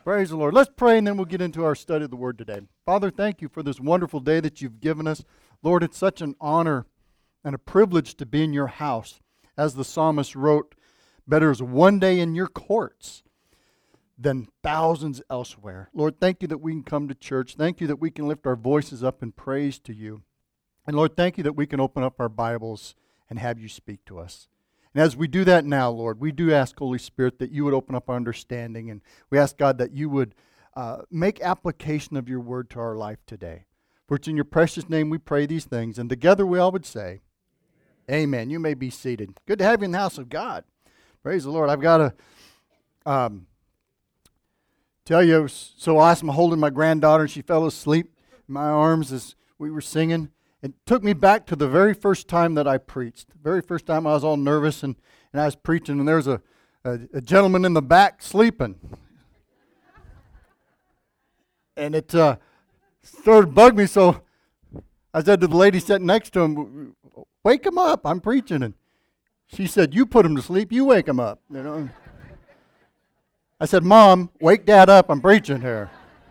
Praise the Lord. Let's pray and then we'll get into our study of the Word today. Father, thank you for this wonderful day that you've given us. Lord, it's such an honor and a privilege to be in your house. As the psalmist wrote, better is one day in your courts than thousands elsewhere. Lord, thank you that we can come to church. Thank you that we can lift our voices up in praise to you. And Lord, thank you that we can open up our Bibles and have you speak to us. And as we do that now, Lord, we do ask, Holy Spirit, that you would open up our understanding. And we ask, God, that you would make application of your word to our life today. For it's in your precious name we pray these things. And together we all would say, amen. You may be seated. Good to have you in the house of God. Praise the Lord. I've got to tell you, it was so awesome holding my granddaughter, and she fell asleep in my arms as we were singing. It took me back to the very first time that I preached. The very first time I was all nervous and I was preaching, and there was a gentleman in the back sleeping. And it started to bug me, so I said to the lady sitting next to him, wake him up, I'm preaching. And she said, you put him to sleep, you wake him up. You know. I said, Mom, wake Dad up, I'm preaching here.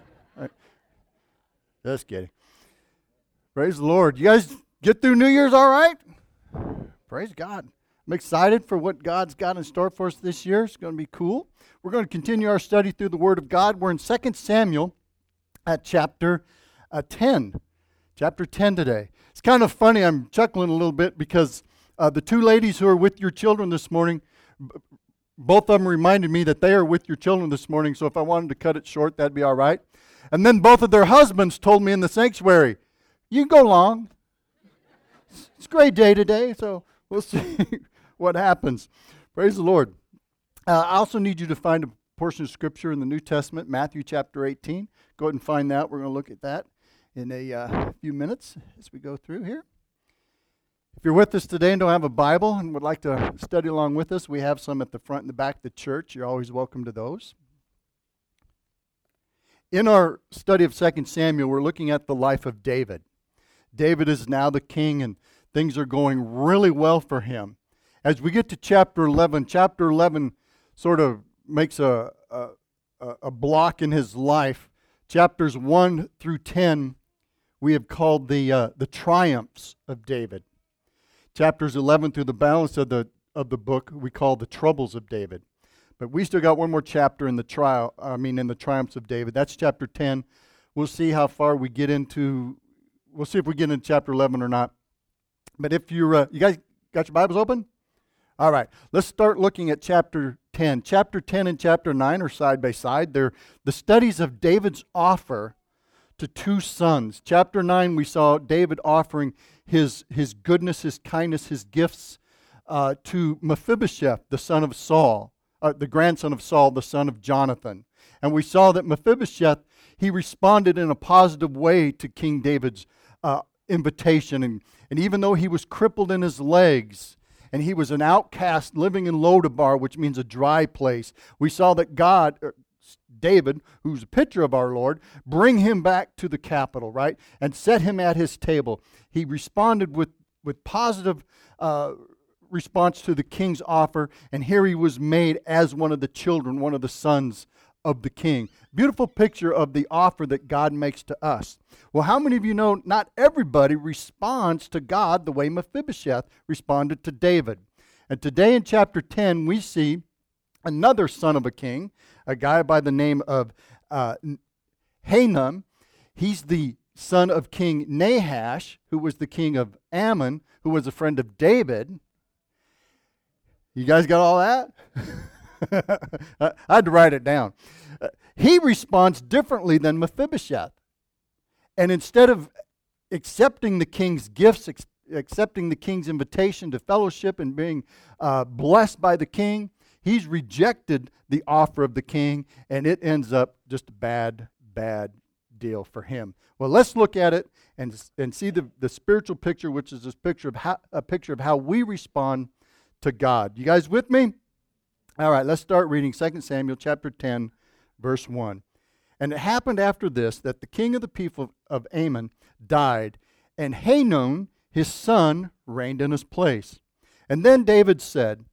Just kidding. Praise the Lord. You guys get through New Year's all right? Praise God. I'm excited for what God's got in store for us this year. It's going to be cool. We're going to continue our study through the Word of God. We're in 2 Samuel at chapter 10. Chapter 10 today. It's kind of funny. I'm chuckling a little bit because the two ladies who are with your children this morning, both of them reminded me that they are with your children this morning, so if I wanted to cut it short, that'd be all right. And then both of their husbands told me in the sanctuary, you can go long. It's a great day today, so we'll see what happens. Praise the Lord. I also need you to find a portion of Scripture in the New Testament, Matthew chapter 18. Go ahead and find that. We're going to look at that in a few minutes as we go through here. If you're with us today and don't have a Bible and would like to study along with us, we have some at the front and the back of the church. You're always welcome to those. In our study of 2 Samuel, we're looking at the life of David. David is now the king, and things are going really well for him. As we get to chapter 11 sort of makes a block in his life. Chapters 1 through 10 we have called the triumphs of David. Chapters 11 through the balance of the book we call the troubles of David. But we still got one more chapter in the triumphs of David. That's chapter 10. We'll see how far we get into. We'll see if we get into chapter 11 or not. But if you guys got your Bibles open? All right. Let's start looking at chapter 10. Chapter 10 and chapter 9 are side by side. They're the studies of David's offer to two sons. Chapter 9, we saw David offering his goodness, his kindness, his gifts to Mephibosheth, the son of Saul, the grandson of Saul, the son of Jonathan. And we saw that Mephibosheth, he responded in a positive way to King David's invitation. And even though he was crippled in his legs, and he was an outcast living in Lodabar, which means a dry place, we saw that David, who's a picture of our Lord, bring him back to the capital, right? And set him at his table. He responded with positive response to the king's offer, and here he was made as one of the children, one of the sons of the king. Beautiful picture of the offer that God makes to us. Well, how many of you know not everybody responds to God the way Mephibosheth responded to David? And today in chapter 10, we see another son of a king, a guy by the name of Hanun. He's the son of King Nahash, who was the king of Ammon, who was a friend of David. You guys got all that? I had to write it down. He responds differently than Mephibosheth. And instead of accepting the king's gifts, accepting the king's invitation to fellowship and being blessed by the king, he's rejected the offer of the king, and it ends up just a bad deal for him. Well, let's look at it and see the spiritual picture, which is a picture of how we respond to God. You guys with me? All right, let's start reading 2 Samuel chapter 10, verse 1. And it happened after this that the king of the people of Ammon died, and Hanun, his son, reigned in his place. And then David said,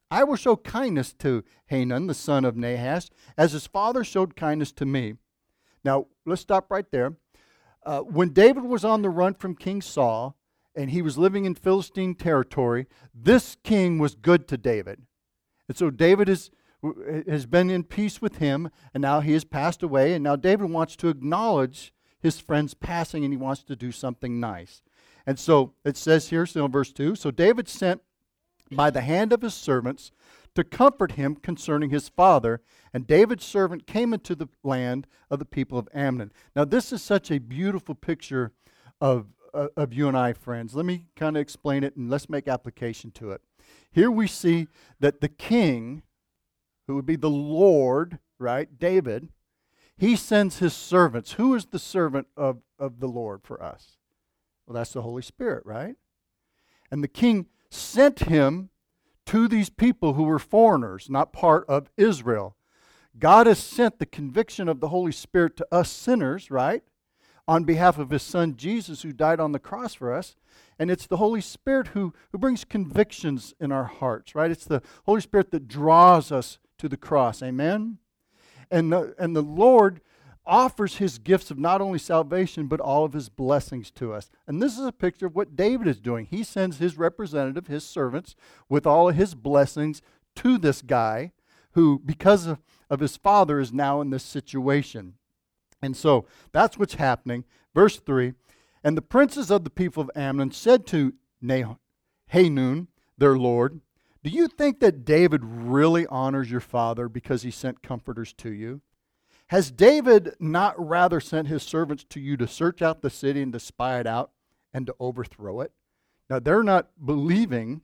I will show kindness to Hanun, the son of Nahash, as his father showed kindness to me. Now, let's stop right there. When David was on the run from King Saul, and he was living in Philistine territory, this king was good to David. And so David has been in peace with him, and now he has passed away, and now David wants to acknowledge his friend's passing, and he wants to do something nice. And so it says here, still in verse 2, so David sent by the hand of his servants to comfort him concerning his father, and David's servant came into the land of the people of Ammon. Now this is such a beautiful picture of you and I, friends. Let me kind of explain it, and let's make application to it. Here we see that the king, who would be the Lord, right, David, he sends his servants. Who is the servant of the Lord for us? Well, that's the Holy Spirit, right? And the king sent him to these people who were foreigners, not part of Israel. God has sent the conviction of the Holy Spirit to us sinners, right? On behalf of his son Jesus, who died on the cross for us. And it's the Holy Spirit who brings convictions in our hearts, right? It's the Holy Spirit that draws us to the cross. Amen? And the Lord offers his gifts of not only salvation, but all of his blessings to us. And this is a picture of what David is doing. He sends his representative, his servants, with all of his blessings to this guy who, because of his father, is now in this situation. And so that's what's happening. Verse 3, and the princes of the people of Ammon said to Hanun, their lord, do you think that David really honors your father because he sent comforters to you? Has David not rather sent his servants to you to search out the city and to spy it out and to overthrow it? Now, they're not believing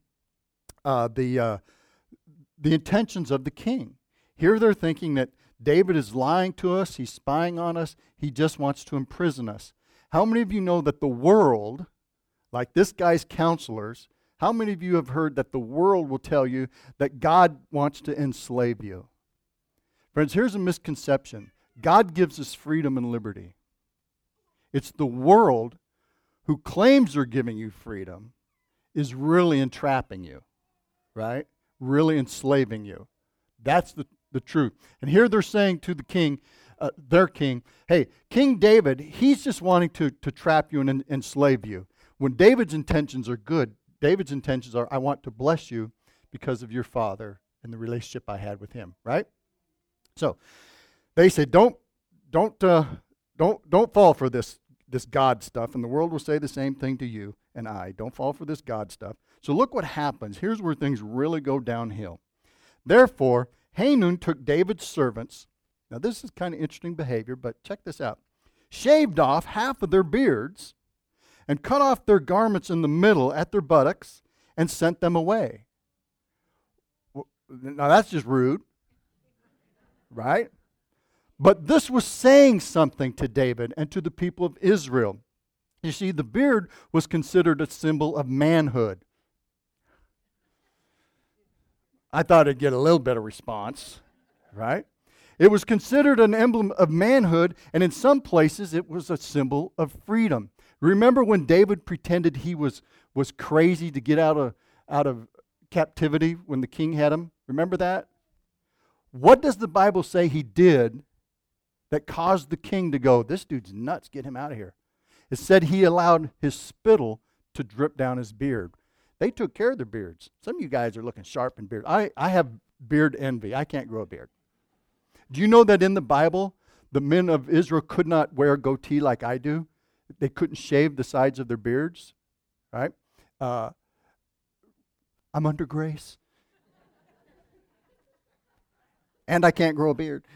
the intentions of the king. Here they're thinking that David is lying to us, he's spying on us, he just wants to imprison us. How many of you know that the world, like this guy's counselors, how many of you have heard that the world will tell you that God wants to enslave you? Friends, here's a misconception. God gives us freedom and liberty. It's the world who claims they're giving you freedom is really entrapping you, right? Really enslaving you. That's the truth. And here they're saying to the king, their king, hey, King David, he's just wanting to trap you and enslave you. When David's intentions are good, David's intentions are, I want to bless you because of your father and the relationship I had with him, right? So they say, don't fall for this God stuff, and the world will say the same thing to you and I. Don't fall for this God stuff. So look what happens. Here's where things really go downhill. Therefore, Hanun took David's servants. Now this is kind of interesting behavior, but check this out. Shaved off half of their beards and cut off their garments in the middle at their buttocks and sent them away. Now that's just rude, right? But this was saying something to David and to the people of Israel. You see, the beard was considered a symbol of manhood. I thought I'd get a little bit of response, right? It was considered an emblem of manhood, and in some places it was a symbol of freedom. Remember when David pretended he was crazy to get out of captivity when the king had him? Remember that? What does the Bible say he did that caused the king to go, this dude's nuts, get him out of here? It said he allowed his spittle to drip down his beard. They took care of their beards. Some of you guys are looking sharp in beard. I have beard envy. I can't grow a beard. Do you know that in the Bible, the men of Israel could not wear a goatee like I do? They couldn't shave the sides of their beards, right? I'm under grace. And I can't grow a beard.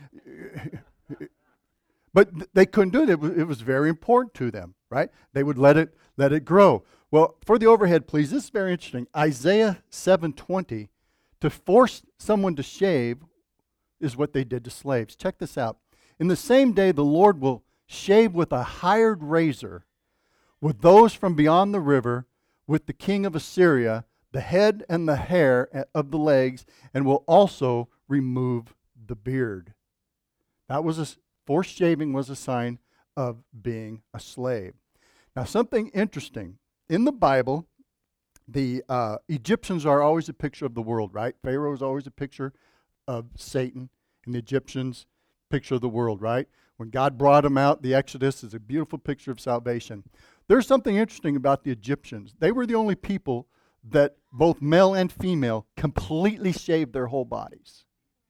But they couldn't do it. It was very important to them, right? They would let it grow. Well, for the overhead, please, this is very interesting. Isaiah 7:20, to force someone to shave is what they did to slaves. Check this out. In the same day, the Lord will shave with a hired razor, with those from beyond the river, with the king of Assyria, the head and the hair of the legs, and will also remove the beard. That was forced shaving was a sign of being a slave. Now, something interesting. In the Bible, The Egyptians are always a picture of the world, right? Pharaoh is always a picture of Satan, and the Egyptians, picture of the world, right? When God brought them out, the Exodus is a beautiful picture of salvation. There's something interesting about the Egyptians. They were the only people that both male and female completely shaved their whole bodies.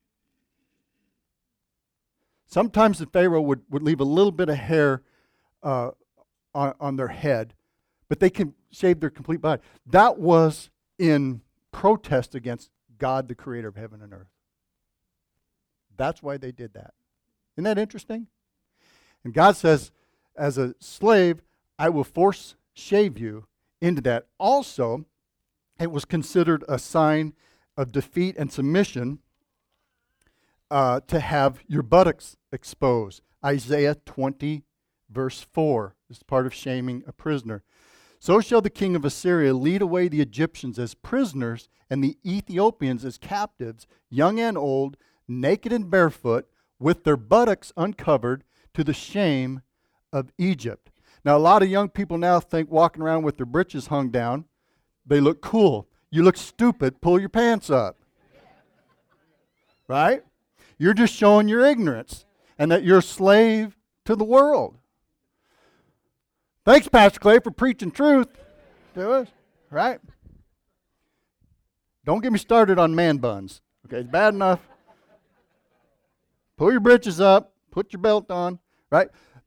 Sometimes the Pharaoh would leave a little bit of hair on their head, but they can shave their complete body. That was in protest against God, the creator of heaven and earth. That's why they did that. Isn't that interesting? And God says, as a slave, I will force shave you into that. Also, it was considered a sign of defeat and submission to have your buttocks exposed. Isaiah 20, verse 4. This is part of shaming a prisoner. So shall the king of Assyria lead away the Egyptians as prisoners and the Ethiopians as captives, young and old, naked and barefoot, with their buttocks uncovered, to the shame of Egypt. Now, a lot of young people now think walking around with their britches hung down, they look cool. You look stupid, pull your pants up. Right? You're just showing your ignorance and that you're a slave to the world. Thanks, Pastor Clay, for preaching truth to us. Right? Don't get me started on man buns. Okay, it's bad enough. Pull your britches up, put your belt on, right?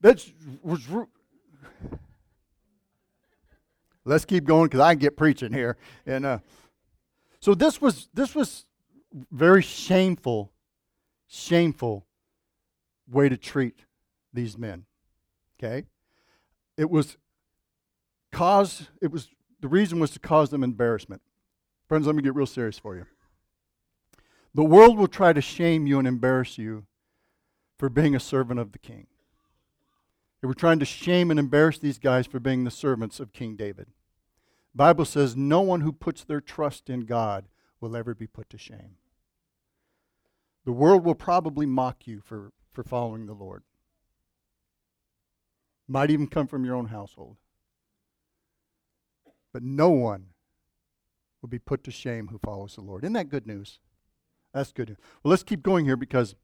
Let's keep going because I can get preaching here. And so this was very shameful way to treat these men. Okay, the reason was to cause them embarrassment. Friends, let me get real serious for you. The world will try to shame you and embarrass you for being a servant of the king. They were trying to shame and embarrass these guys for being the servants of King David. The Bible says no one who puts their trust in God will ever be put to shame. The world will probably mock you for following the Lord. Might even come from your own household. But no one will be put to shame who follows the Lord. Isn't that good news? That's good news. Well, let's keep going here because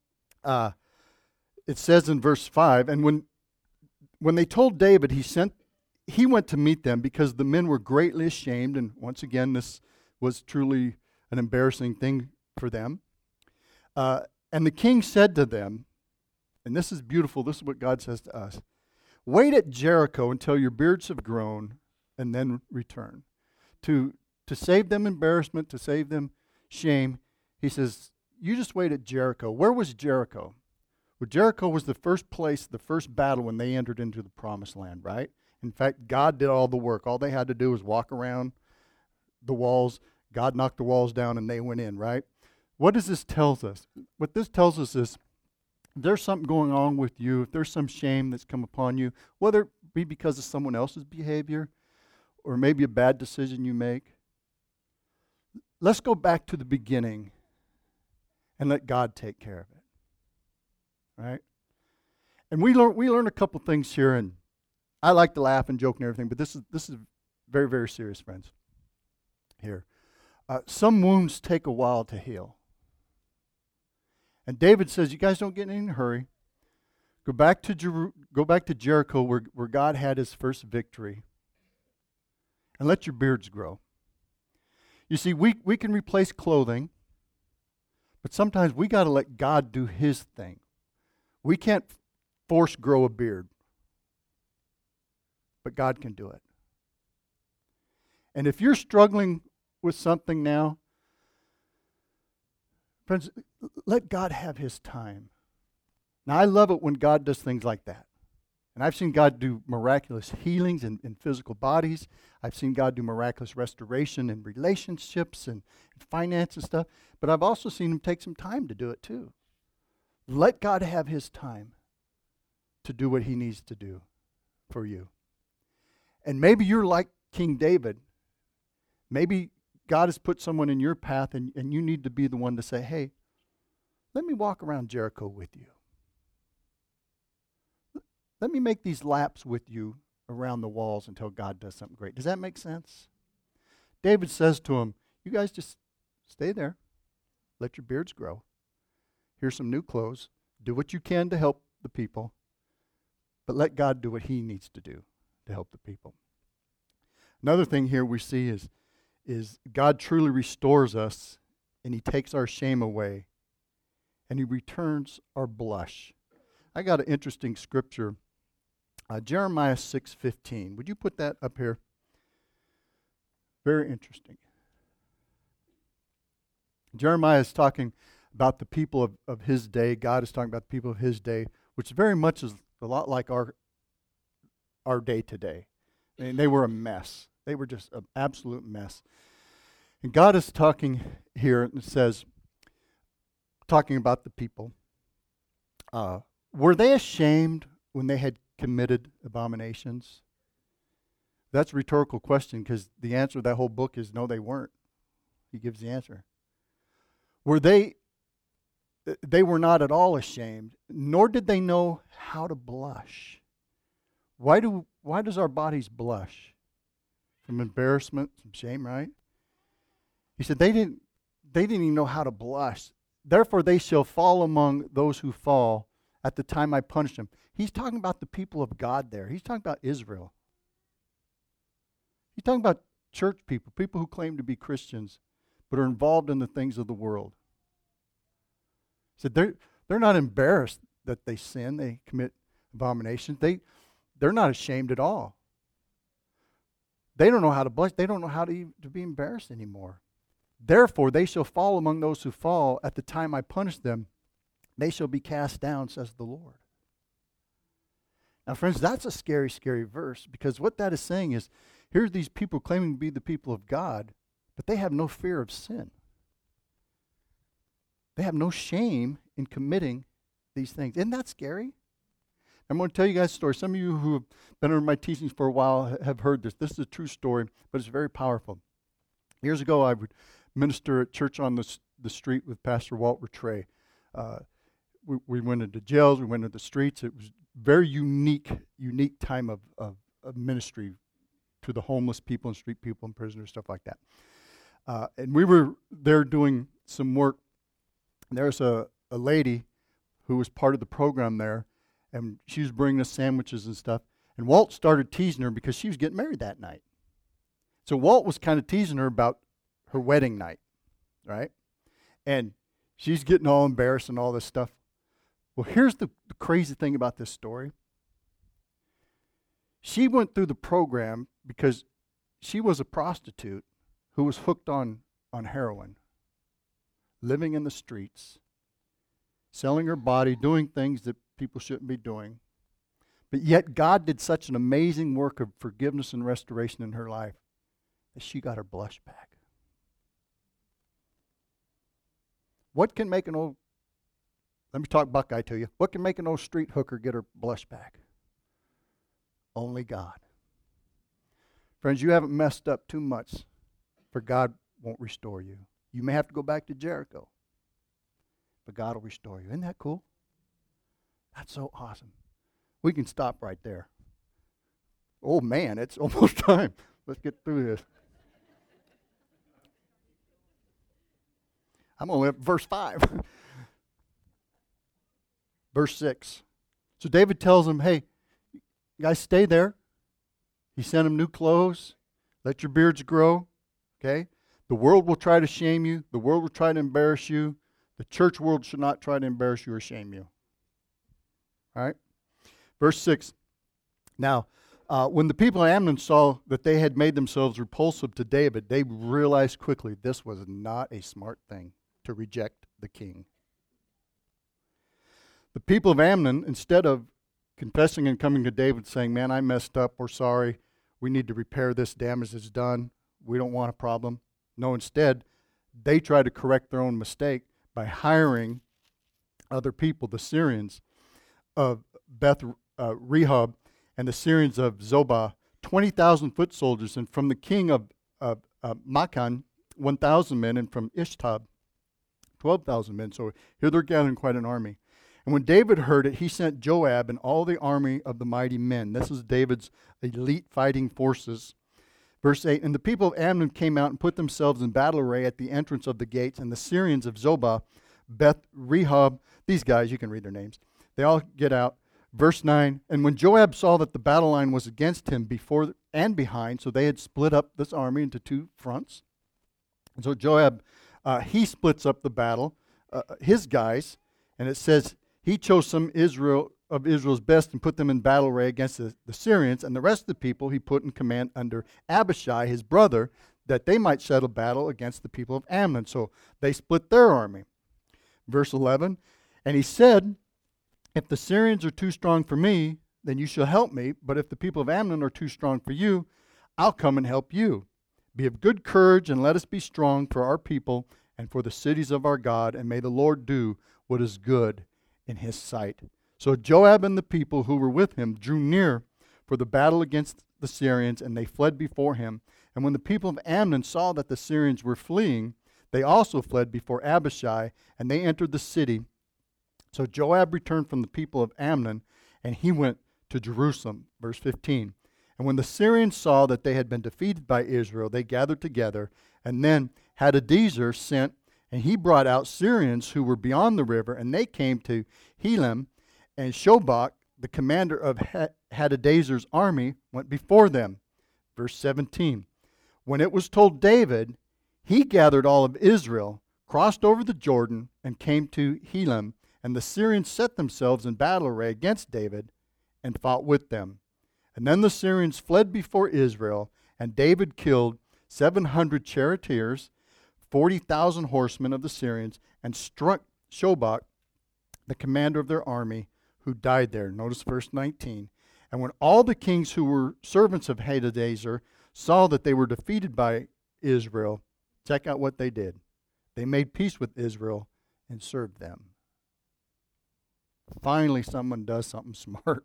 it says in verse 5, and when they told David, he went to meet them because the men were greatly ashamed, and once again, this was truly an embarrassing thing for them. And the king said to them, and this is beautiful, this is what God says to us, wait at Jericho until your beards have grown, and then return. To save them embarrassment, to save them shame, he says, you just wait at Jericho. Where was Jericho? Well, Jericho was the first place, the first battle when they entered into the promised land, right? In fact, God did all the work. All they had to do was walk around the walls. God knocked the walls down and they went in, right? What does this tell us? What this tells us is if there's something going on with you, if there's some shame that's come upon you, whether it be because of someone else's behavior or maybe a bad decision you make, let's go back to the beginning and let God take care of it. Right? And we learn a couple things here, and I like to laugh and joke and everything, but this is very, very serious, friends. Here. Some wounds take a while to heal. And David says, you guys don't get in any hurry. Go back to Jericho where God had his first victory. And let your beards grow. You see, we can replace clothing, but sometimes we got to let God do his thing. We can't force grow a beard, but God can do it. And if you're struggling with something now, friends, let God have his time. Now, I love it when God does things like that. And I've seen God do miraculous healings in physical bodies. I've seen God do miraculous restoration in relationships and finance and stuff. But I've also seen him take some time to do it too. Let God have his time to do what he needs to do for you. And maybe you're like King David. Maybe God has put someone in your path and you need to be the one to say, hey, let me walk around Jericho with you. Let me make these laps with you around the walls until God does something great. Does that make sense? David says to him, you guys just stay there. Let your beards grow. Here's some new clothes. Do what you can to help the people. But let God do what he needs to do to help the people. Another thing here we see is God truly restores us, and he takes our shame away, and he returns our blush. I got an interesting scripture, Jeremiah 6:15. Would you put that up here? Very interesting. Jeremiah is talking about the people of his day. God is talking about the people of his day, which very much is a lot like our day today. I mean, they were a mess. They were just an absolute mess. And God is talking here, and it says, talking about the people, were they ashamed when they had committed abominations? That's a rhetorical question, because the answer to that whole book is no, they weren't. He gives the answer. Were they were not at all ashamed, nor did they know how to blush. Why does our bodies blush? From embarrassment, from shame, right? He said they didn't even know how to blush. Therefore they shall fall among those who fall at the time I punish them. He's talking about the people of God there. He's talking about Israel. He's talking about church people, people who claim to be Christians, but are involved in the things of the world. He said they're not embarrassed that they sin, they commit abominations. They're not ashamed at all. They don't know how to blush. They don't know how to be embarrassed anymore. Therefore, they shall fall among those who fall. At the time I punish them, they shall be cast down, says the Lord. Now, friends, that's a scary, scary verse, because what that is saying is, here's these people claiming to be the people of God, but they have no fear of sin. They have no shame in committing these things. Isn't that scary? I'm going to tell you guys a story. Some of you who have been under my teachings for a while have heard this. This is a true story, but it's very powerful. Years ago, I would minister at church on the street with Pastor Walt Rattray. We went into jails, we went into the streets. It was a very unique time of ministry to the homeless people and street people and prisoners, stuff like that. And we were there doing some work. There's a lady who was part of the program there, and she was bringing us sandwiches and stuff. And Walt started teasing her because she was getting married that night. So Walt was kind of teasing her about her wedding night, right? And she's getting all embarrassed and all this stuff. Well, here's the crazy thing about this story. She went through the program because she was a prostitute who was hooked on heroin, living in the streets, selling her body, doing things that people shouldn't be doing. But yet God did such an amazing work of forgiveness and restoration in her life that she got her blush back. What can make let me talk Buckeye to you. What can make an old street hooker get her blush back? Only God. Friends, you haven't messed up too much, for God won't restore you. You may have to go back to Jericho, but God will restore you. Isn't that cool? That's so awesome. We can stop right there. Oh man, it's almost time. Let's get through this. I'm only at verse 5. Verse 6. So David tells them, hey, you guys stay there. He sent them new clothes. Let your beards grow. Okay? The world will try to shame you. The world will try to embarrass you. The church world should not try to embarrass you or shame you. All right? Verse 6. Now, when the people of Ammon saw that they had made themselves repulsive to David, they realized quickly this was not a smart thing to reject the king. The people of Ammon, instead of confessing and coming to David saying, man, I messed up, we're sorry, we need to repair this damage that's done, we don't want a problem. No, instead, they try to correct their own mistake by hiring other people, the Syrians of Beth Rehob and the Syrians of Zobah, 20,000 foot soldiers, and from the king of Maacah, 1,000 men, and from Ishtab, 12,000 men. So here they're gathering quite an army. And when David heard it, he sent Joab and all the army of the mighty men. This is David's elite fighting forces. Verse 8, and the people of Ammon came out and put themselves in battle array at the entrance of the gates, and the Syrians of Zobah, Beth Rehob, these guys, you can read their names, they all get out. Verse 9, and when Joab saw that the battle line was against him before and behind, so they had split up this army into two fronts. And so Joab, he splits up the battle, his guys, and it says he chose some of Israel's best and put them in battle array against the Syrians, and the rest of the people he put in command under Abishai, his brother, that they might settle battle against the people of Ammon. So they split their army. Verse 11, and he said, if the Syrians are too strong for me, then you shall help me. But if the people of Ammon are too strong for you, I'll come and help you. Be of good courage, and let us be strong for our people and for the cities of our God, and may the Lord do what is good in his sight. So Joab and the people who were with him drew near for the battle against the Syrians, and they fled before him. And when the people of Ammon saw that the Syrians were fleeing, they also fled before Abishai, and they entered the city. So Joab returned from the people of Ammon, and he went to Jerusalem. Verse 15. And when the Syrians saw that they had been defeated by Israel, they gathered together, and then Hadadezer sent, and he brought out Syrians who were beyond the river, and they came to Helam, and Shobach, the commander of Hadadezer's army, went before them. Verse 17. When it was told David, he gathered all of Israel, crossed over the Jordan, and came to Helam, and the Syrians set themselves in battle array against David and fought with them. And then the Syrians fled before Israel, and David killed 700 charioteers, 40,000 horsemen of the Syrians, and struck Shobach, the commander of their army, who died there. Notice verse 19. And when all the kings who were servants of Hadadezer saw that they were defeated by Israel, check out what they did. They made peace with Israel and served them. Finally, someone does something smart.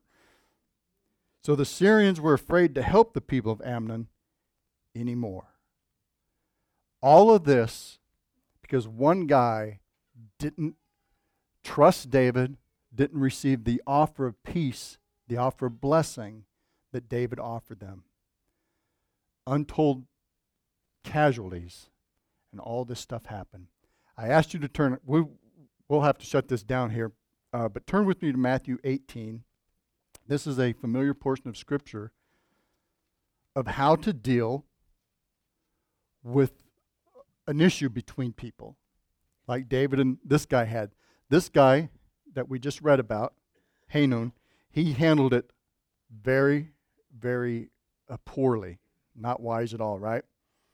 So the Syrians were afraid to help the people of Ammon anymore. All of this because one guy didn't trust David, didn't receive the offer of peace, the offer of blessing that David offered them. Untold casualties, and all this stuff happened. I asked you to turn, we'll have to shut this down here, but turn with me to Matthew 18. This is a familiar portion of Scripture of how to deal with an issue between people, like David and this guy had. This guy that we just read about, Hanun, he handled it very, very poorly. Not wise at all, right?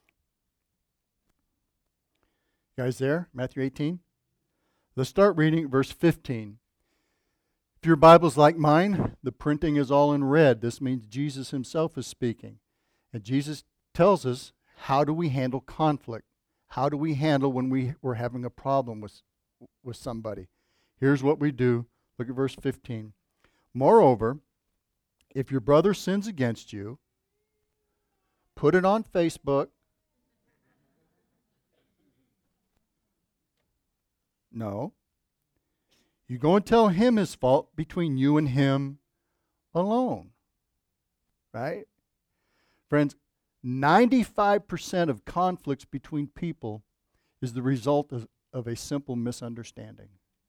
You guys there? Matthew 18? Let's start reading verse 15. If your Bible's like mine, the printing is all in red. This means Jesus himself is speaking. And Jesus tells us, how do we handle conflict? How do we handle when we're having a problem with somebody? Here's what we do. Look at verse 15. Moreover, if your brother sins against you, put it on Facebook. No. You go and tell him his fault between you and him alone. Right? Friends, 95% of conflicts between people is the result of a simple misunderstanding.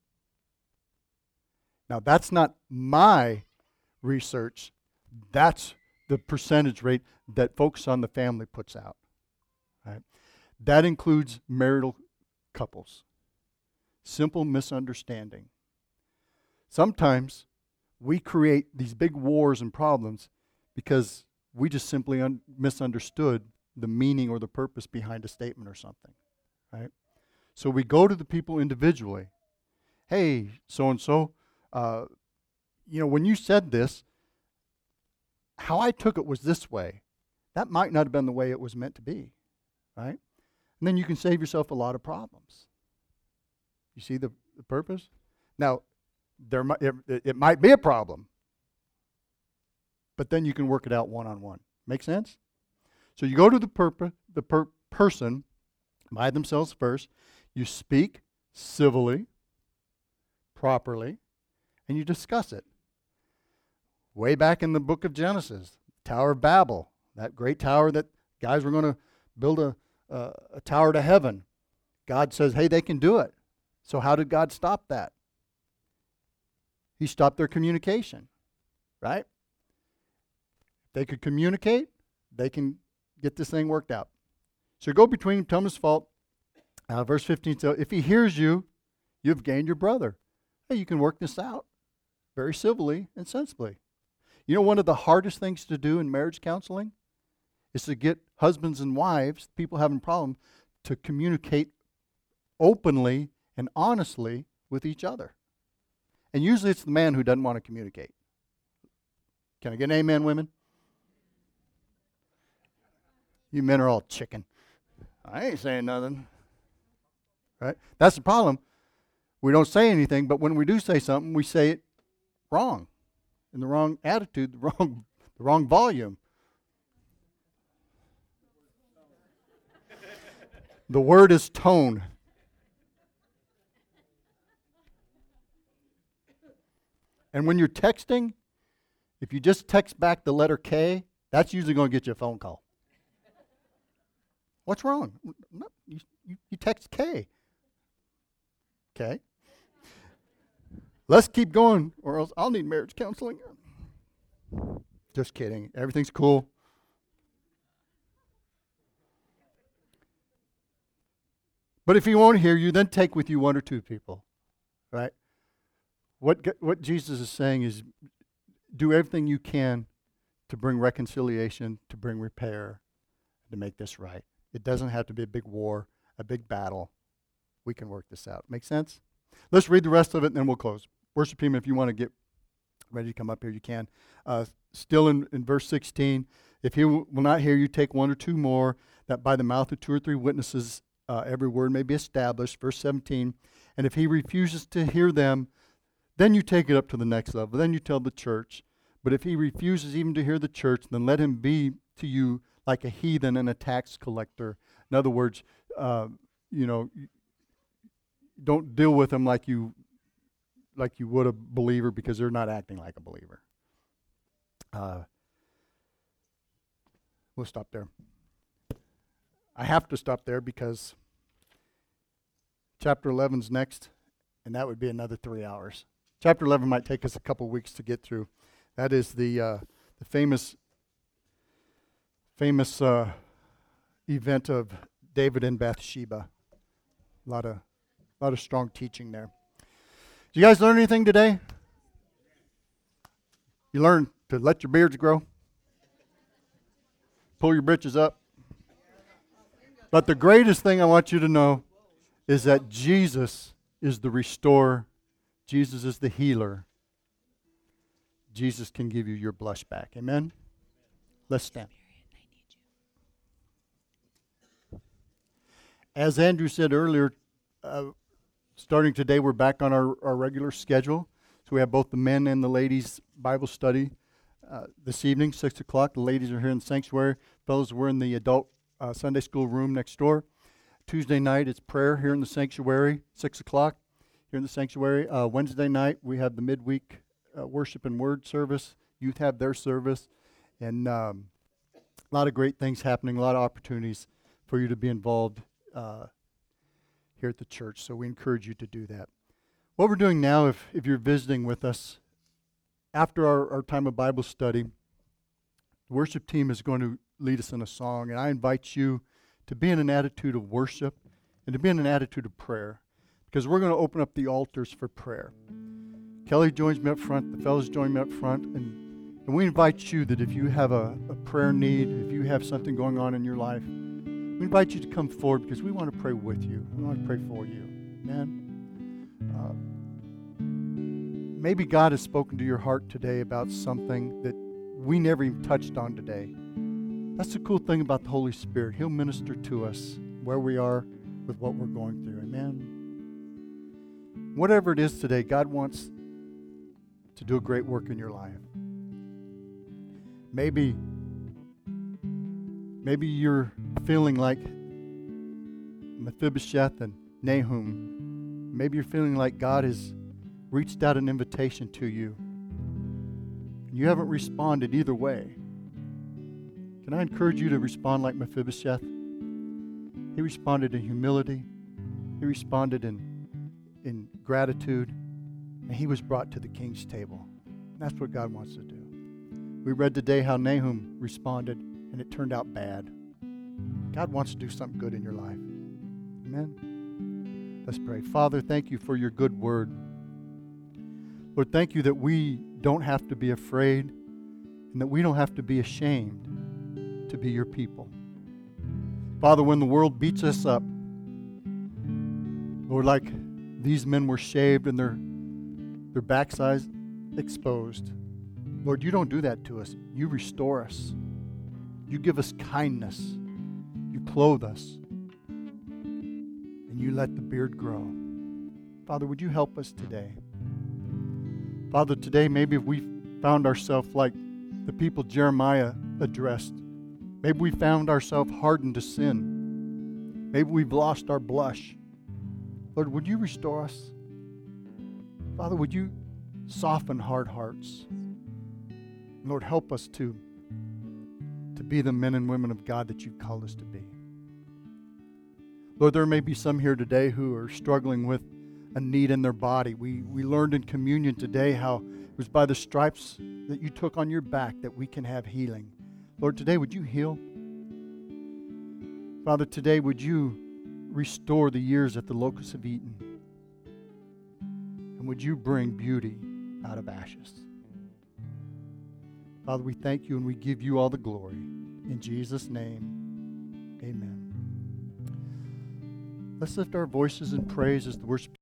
Now, that's not my research. That's the percentage rate that Focus on the Family puts out. Right? That includes marital couples. Simple misunderstanding. Sometimes we create these big wars and problems because we just simply misunderstood the meaning or the purpose behind a statement or something. Right? So we go to the people individually. Hey, so-and-so, when you said this, how I took it was this way. That might not have been the way it was meant to be, right? And then you can save yourself a lot of problems. You see the purpose? Now, it might be a problem, but then you can work it out one-on-one. Make sense? So you go to the person by themselves first. You speak civilly, properly, and you discuss it. Way back in the book of Genesis, Tower of Babel, that great tower that Guys, we're going to build a tower to heaven. God says, hey, they can do it. So how did God stop that? He stopped their communication, right? If they could communicate, they can get this thing worked out. So go between them, tell him his fault. Verse 15, so if he hears you, you've gained your brother. Hey, you can work this out very civilly and sensibly. You know, one of the hardest things to do in marriage counseling is to get husbands and wives, people having problems, to communicate openly and honestly with each other. And usually it's the man who doesn't want to communicate. Can I get an amen, women? You men are all chicken. I ain't saying nothing. Right? That's the problem. We don't say anything, but when we do say something, we say it wrong, in the wrong attitude, the wrong volume. The word is tone. And when you're texting, if you just text back the letter K, that's usually going to get you a phone call. What's wrong? No, you text K. Okay. Let's keep going, or else I'll need marriage counseling. Just kidding. Everything's cool. But if he won't hear you, then take with you one or two people, right? What Jesus is saying is do everything you can to bring reconciliation, to bring repair, to make this right. It doesn't have to be a big war, a big battle. We can work this out. Make sense? Let's read the rest of it and then we'll close. Worship team, if you want to get ready to come up here, you can. Still in verse 16, if he will not hear you, take one or two more, that by the mouth of two or three witnesses every word may be established. Verse 17, and if he refuses to hear them, then you take it up to the next level. Then you tell the church. But if he refuses even to hear the church, then let him be to you like a heathen and a tax collector. In other words, don't deal with them like you would a believer, because they're not acting like a believer. We'll stop there. I have to stop there because chapter 11's next, and that would be another 3 hours. Chapter 11 might take us a couple weeks to get through. That is the famous event of David and Bathsheba. A lot of strong teaching there. Did you guys learn anything today? You learned to let your beards grow? Pull your britches up? But the greatest thing I want you to know is that Jesus is the restorer. Jesus is the healer. Jesus can give you your blush back. Amen? Let's stand. As Andrew said earlier, starting today, we're back on our regular schedule. So we have both the men and the ladies' Bible study this evening, 6 o'clock. The ladies are here in the sanctuary. Fellows, we're in the adult Sunday school room next door. Tuesday night, it's prayer here in the sanctuary, 6 o'clock here in the sanctuary. Wednesday night, we have the midweek worship and word service. Youth have their service. And a lot of great things happening, a lot of opportunities for you to be involved here at the church. So we encourage you to do that. What we're doing now, if you're visiting with us, after our time of Bible study, the worship team is going to lead us in a song. And I invite you to be in an attitude of worship and to be in an attitude of prayer, because we're going to open up the altars for prayer. Kelly joins me up front. The fellows join me up front. And we invite you that if you have a prayer need, if you have something going on in your life, we invite you to come forward, because we want to pray with you. We want to pray for you. Amen. Maybe God has spoken to your heart today about something that we never even touched on today. That's the cool thing about the Holy Spirit. He'll minister to us where we are with what we're going through. Amen. Whatever it is today, God wants to do a great work in your life. Maybe you're feeling like Mephibosheth and Nahum. Maybe you're feeling like God has reached out an invitation to you. You haven't responded either way. Can Can I encourage you to respond like Mephibosheth? He responded in humility. He responded in gratitude. And he was brought to the king's table. That's what God wants to do. We read today how Nahum responded, and it turned out bad. God wants to do something good in your life. Amen? Let's pray. Father, thank you for your good word. Lord, thank you that we don't have to be afraid and that we don't have to be ashamed to be your people. Father, when the world beats us up, Lord, like these men were shaved and their backsides exposed. Lord, you don't do that to us. You restore us. You give us kindness. You clothe us. And you let the beard grow. Father, would you help us today? Father, today maybe if we found ourselves like the people Jeremiah addressed, maybe we found ourselves hardened to sin. Maybe we've lost our blush. Lord, would you restore us? Father, would you soften hard hearts? Lord, help us to be the men and women of God that you've called us to be. Lord, there may be some here today who are struggling with a need in their body. We learned in communion today how it was by the stripes that you took on your back that we can have healing. Lord, today would you heal? Father, today would you restore the years that the locusts have eaten? And would you bring beauty out of ashes? Father, we thank you and we give you all the glory. In Jesus' name, amen. Let's lift our voices in praise as the worship